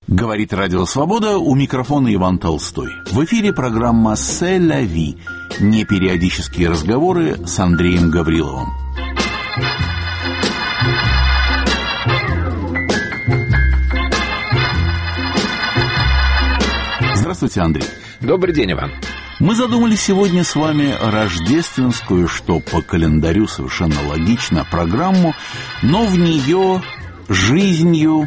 Говорит Радио Свобода, у микрофона Иван Толстой. В эфире программа «C'est la vie», непериодические разговоры с Андреем Гавриловым. Здравствуйте, Андрей. Добрый день, Иван. Мы задумали сегодня с вами рождественскую, что по календарю совершенно логично, программу, но в нее жизнью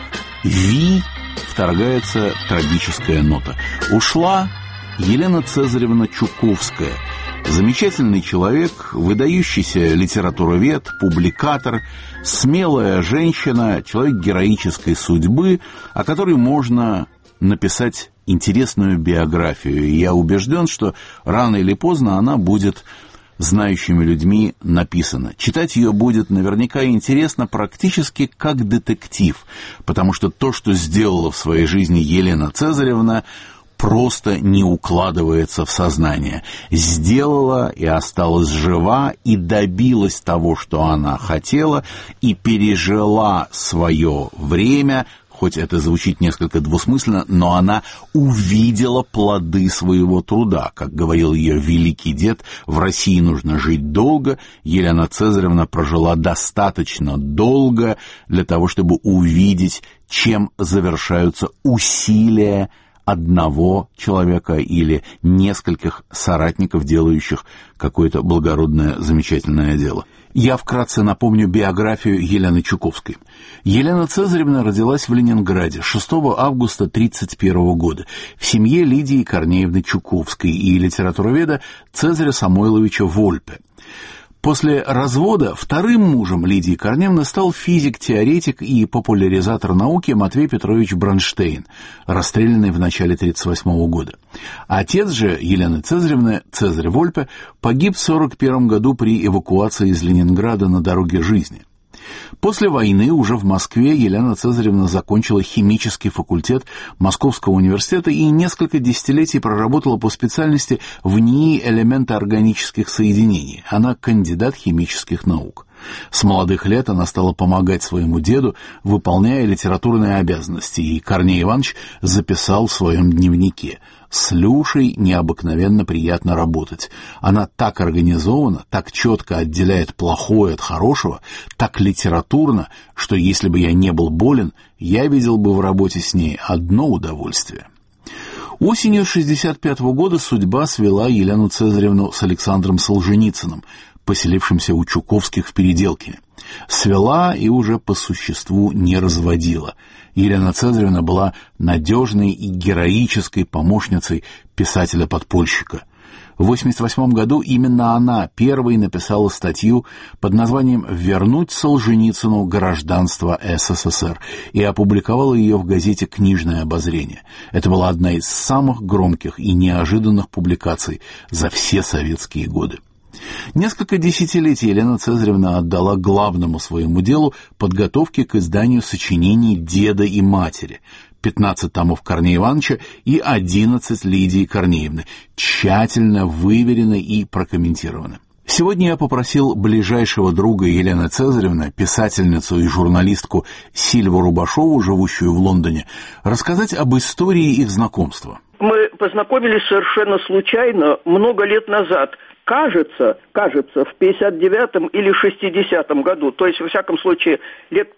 вторгается трагическая нота. Ушла Елена Цезаревна Чуковская. Замечательный человек, выдающийся литературовед, публикатор, смелая женщина, человек героической судьбы, о которой можно написать интересную биографию. И я убежден, что рано или поздно она будет знающими людьми написана. Читать ее будет наверняка интересно практически как детектив, потому что то, что сделала в своей жизни Елена Цезаревна, просто не укладывается в сознание. Сделала и осталась жива, и добилась того, что она хотела, и пережила свое время. Хоть это звучит несколько двусмысленно, но она увидела плоды своего труда. Как говорил ее великий дед, в России нужно жить долго. Елена Цезаревна прожила достаточно долго для того, чтобы увидеть, чем завершаются усилия одного человека или нескольких соратников, делающих какое-то благородное, замечательное дело. Я вкратце напомню биографию Елены Чуковской. Елена Цезаревна родилась в Ленинграде 6 августа 1931 года в семье Лидии Корнеевны Чуковской и литературоведа Цезаря Самойловича Вольпе. После развода вторым мужем Лидии Корнеевны стал физик-теоретик и популяризатор науки Матвей Петрович Бронштейн, расстрелянный в начале 1938 года. Отец же Елены Цезаревны, Цезарь Вольпе, погиб в 1941 году при эвакуации из Ленинграда на дороге жизни. После войны уже в Москве Елена Цезаревна закончила химический факультет Московского университета и несколько десятилетий проработала по специальности в НИИ элемента органических соединений. Она кандидат химических наук. С молодых лет она стала помогать своему деду, выполняя литературные обязанности, и Корней Иванович записал в своем дневнике: «С Люшей необыкновенно приятно работать. Она так организована, так четко отделяет плохое от хорошего, так литературно, что если бы я не был болен, я видел бы в работе с ней одно удовольствие». Осенью 1965 года судьба свела Елену Цезаревну с Александром Солженицыным, поселившимся у Чуковских в Переделкине. Свела и уже по существу не разводила. Елена Цезаревна была надежной и героической помощницей писателя-подпольщика. В 1988 году именно она первой написала статью под названием «Вернуть Солженицыну гражданство СССР» и опубликовала ее в газете «Книжное обозрение». Это была одна из самых громких и неожиданных публикаций за все советские годы. Несколько десятилетий Елена Цезаревна отдала главному своему делу подготовке к изданию сочинений деда и матери, 15 томов Корнея Ивановича и 11 Лидии Корнеевны, тщательно выверены и прокомментированы. Сегодня я попросил ближайшего друга Елены Цезаревны, писательницу и журналистку Сильву Рубашову, живущую в Лондоне, рассказать об истории их знакомства. Мы познакомились совершенно случайно много лет назад. Кажется, в 59-м или 60-м году, то есть, во всяком случае, лет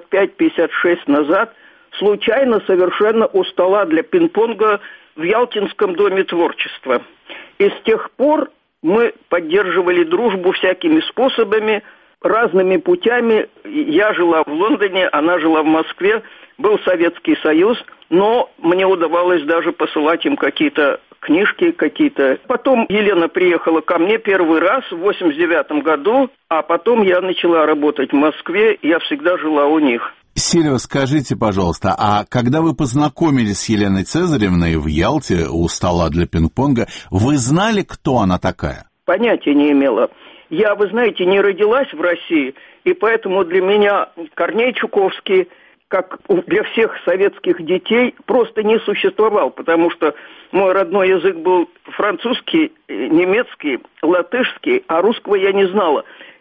55-56 назад, случайно совершенно у стола для пинг-понга в Ялтинском доме творчества. И с тех пор мы поддерживали дружбу всякими способами, разными путями. Я жила в Лондоне, она жила в Москве, был Советский Союз, но мне удавалось даже посылать им какие-то книжки какие-то. Потом Елена приехала ко мне первый раз в 89 году, а потом я начала работать в Москве, я всегда жила у них. Сильва, скажите, пожалуйста, а когда вы познакомились с Еленой Цезаревной в Ялте у стола для пинг-понга, вы знали, кто она такая? Понятия не имела. Я, вы знаете, не родилась в России, и поэтому для меня Корней Чуковский, как для всех советских детей, просто не существовал, потому что мой родной язык был французский, немецкий, латышский, а русского я не знала.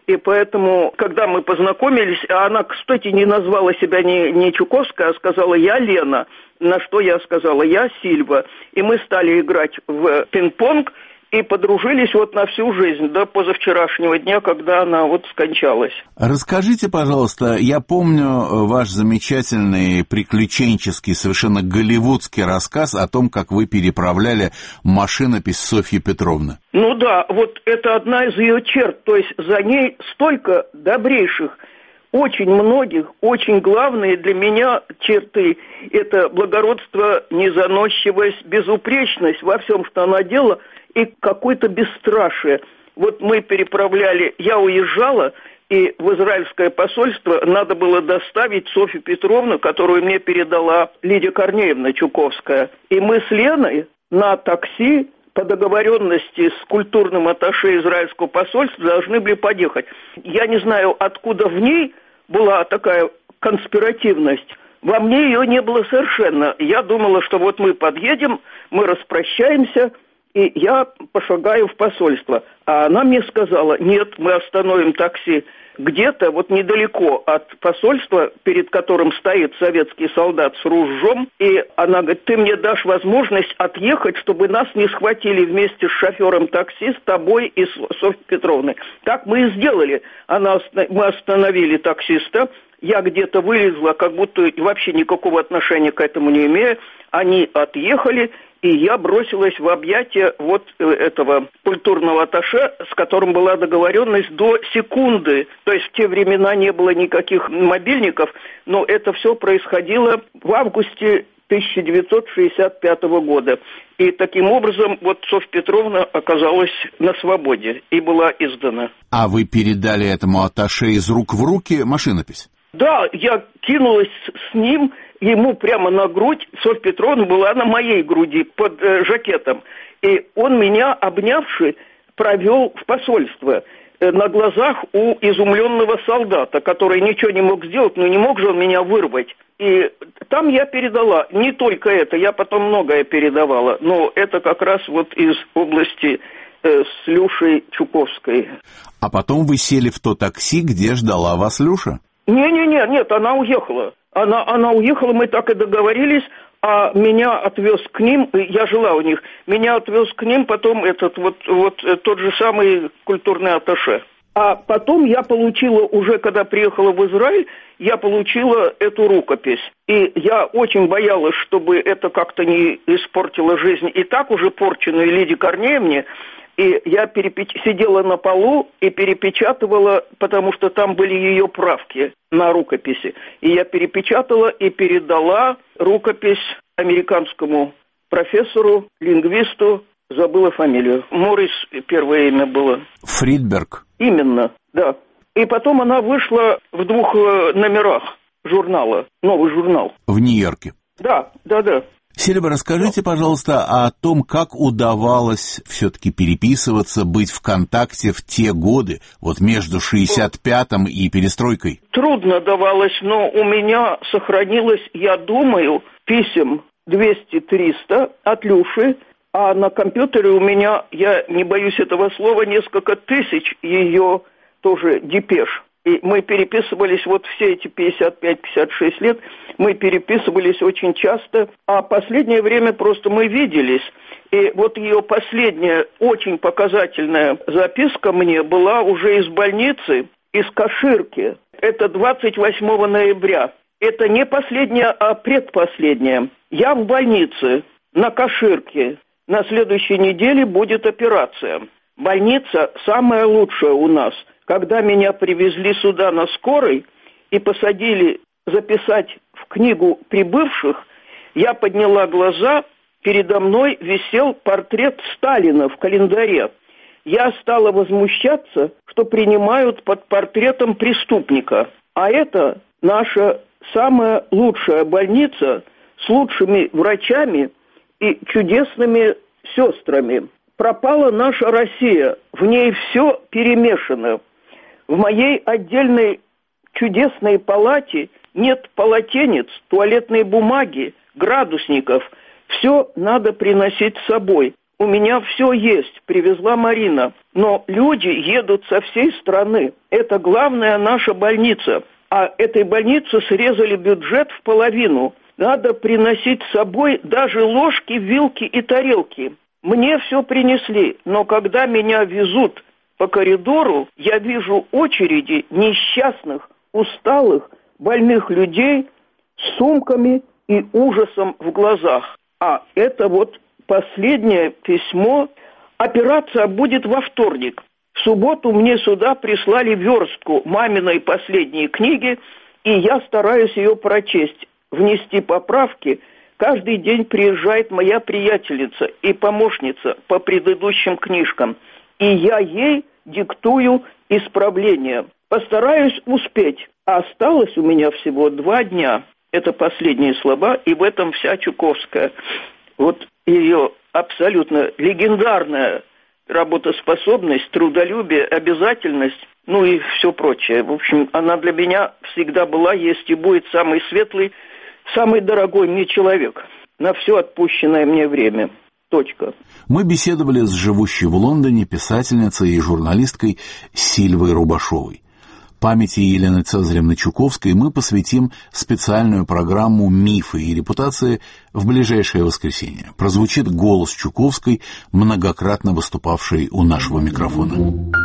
И поэтому, когда мы познакомились, она, кстати, не назвала себя не Чуковская, а сказала «я Лена», на что я сказала «я Сильва». И мы стали играть в пинг-понг и подружились вот на всю жизнь, до позавчерашнего дня, когда она вот скончалась. Расскажите, пожалуйста, я помню ваш замечательный приключенческий, совершенно голливудский рассказ о том, как вы переправляли машинопись Софьи Петровны. Ну да, вот это одна из ее черт, то есть за ней столько добрейших, очень многих, очень главные для меня черты. Это благородство, незаносчивость, безупречность во всем, что она делала, и какое-то бесстрашие. Вот мы переправляли, я уезжала, и в израильское посольство надо было доставить Софью Петровну, которую мне передала Лидия Корнеевна Чуковская. И мы с Леной на такси по договоренности с культурным атташе израильского посольства должны были подъехать. Я не знаю, откуда в ней была такая конспиративность. Во мне ее не было совершенно. Я думала, что вот мы подъедем, мы распрощаемся, и я пошагаю в посольство. А она мне сказала: нет, мы остановим такси где-то вот недалеко от посольства, перед которым стоит советский солдат с ружьем. И она говорит: ты мне дашь возможность отъехать, чтобы нас не схватили вместе с шофером такси, с тобой и с Софьей Петровной. Так мы и сделали. Мы остановили таксиста. Я где-то вылезла, как будто вообще никакого отношения к этому не имею. Они отъехали, и я бросилась в объятия вот этого культурного атташе, с которым была договоренность до секунды. То есть в те времена не было никаких мобильников, но это все происходило в августе 1965 года. И таким образом вот Софья Петровна оказалась на свободе и была издана. А вы передали этому атташе из рук в руки машинопись? Да, я кинулась с ним ему прямо на грудь. Софья Петровна была на моей груди под жакетом. И он меня, обнявши, провел в посольство на глазах у изумленного солдата, который ничего не мог сделать, но не мог же он меня вырвать. И там я передала не только это, я потом многое передавала, но это как раз вот из области с Люшей Чуковской. А потом вы сели в то такси, где ждала вас Люша? Нет, она уехала. Она уехала, мы так и договорились, а меня отвез к ним, я жила у них, меня отвез к ним потом тот же самый культурный атташе. А потом я получила, уже когда приехала в Израиль, я получила эту рукопись. И я очень боялась, чтобы это как-то не испортило жизнь и так уже порченной Лидии Корнеевне. И я сидела на полу и перепечатывала, потому что там были ее правки на рукописи. И я перепечатала и передала рукопись американскому профессору, лингвисту, забыла фамилию. Моррис первое имя было. Фридберг. Именно, да. И потом она вышла в 2 номерах журнала, новый журнал. В Нью-Йорке. Да. Сильва, расскажите, пожалуйста, о том, как удавалось все-таки переписываться, быть в контакте в те годы, вот между 65-м и перестройкой. Трудно давалось, но у меня сохранилось, я думаю, писем 200-300 от Люши, а на компьютере у меня, я не боюсь этого слова, несколько тысяч ее тоже депеш. И мы переписывались вот все эти 55-56 лет, мы переписывались очень часто, а последнее время просто мы виделись. И вот ее последняя очень показательная записка мне была уже из больницы, из Каширки. Это 28 ноября. Это не последняя, а предпоследняя. Я в больнице на Каширке. На следующей неделе будет операция. Больница самая лучшая у нас. Когда меня привезли сюда на скорой и посадили записать в книгу прибывших, я подняла глаза, передо мной висел портрет Сталина в календаре. Я стала возмущаться, что принимают под портретом преступника. А это наша самая лучшая больница с лучшими врачами и чудесными сестрами. Пропала наша Россия, в ней все перемешано. В моей отдельной чудесной палате нет полотенец, туалетной бумаги, градусников. Все надо приносить с собой. У у меня все есть, привезла Марина. Но люди едут со всей страны. Это главная наша больница. А этой больнице срезали бюджет в половину. Надо приносить с собой даже ложки, вилки и тарелки. Мне все принесли, но когда меня везут по коридору, я вижу очереди несчастных, усталых, больных людей с сумками и ужасом в глазах. А это вот последнее письмо. Операция будет во вторник. В субботу мне сюда прислали верстку маминой последней книги, и я стараюсь ее прочесть, внести поправки. Каждый день приезжает моя приятельница и помощница по предыдущим книжкам, и я ей диктую исправления. Постараюсь успеть. Осталось у меня всего 2 дня. Это последние слова, и в этом вся Чуковская. Вот ее абсолютно легендарная работоспособность, трудолюбие, обязательность, ну и все прочее. В общем, она для меня всегда была, есть и будет самый светлый, самый дорогой мне человек на все отпущенное мне время. Точка. Мы беседовали с живущей в Лондоне писательницей и журналисткой Сильвой Рубашовой. Памяти Елены Цезаревны Чуковской мы посвятим специальную программу «Мифы и репутации» в ближайшее воскресенье. Прозвучит голос Чуковской, многократно выступавшей у нашего микрофона.